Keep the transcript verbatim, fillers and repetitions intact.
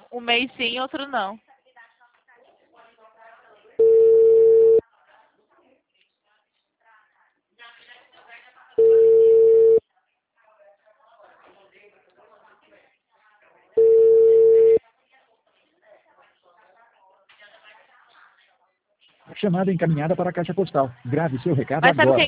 Um mês sim, outro não. Chamada encaminhada para a caixa postal. Grave seu recado Mas sabe agora. quem